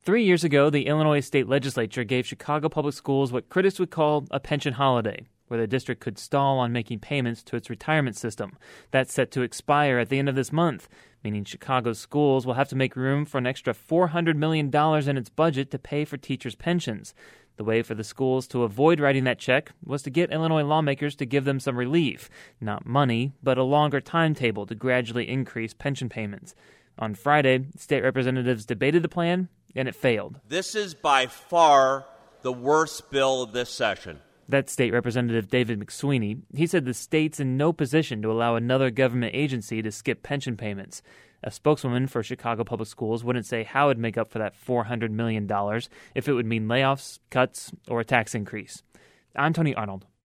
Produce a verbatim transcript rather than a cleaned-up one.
Three years ago, the Illinois state legislature gave Chicago Public Schools what critics would call a pension holiday, where the district could stall on making payments to its retirement system. That's set to expire at the end of this month, meaning Chicago's schools will have to make room for an extra four hundred million dollars in its budget to pay for teachers' pensions. The way for the schools to avoid writing that check was to get Illinois lawmakers to give them some relief, not money, but a longer timetable to gradually increase pension payments. On Friday, state representatives debated the plan, and it failed. This is by far the worst bill of this session. That's State Representative David McSweeney. He said the state's in no position to allow another government agency to skip pension payments. A spokeswoman for Chicago Public Schools wouldn't say how it'd make up for that four hundred million dollars, if it would mean layoffs, cuts, or a tax increase. I'm Tony Arnold.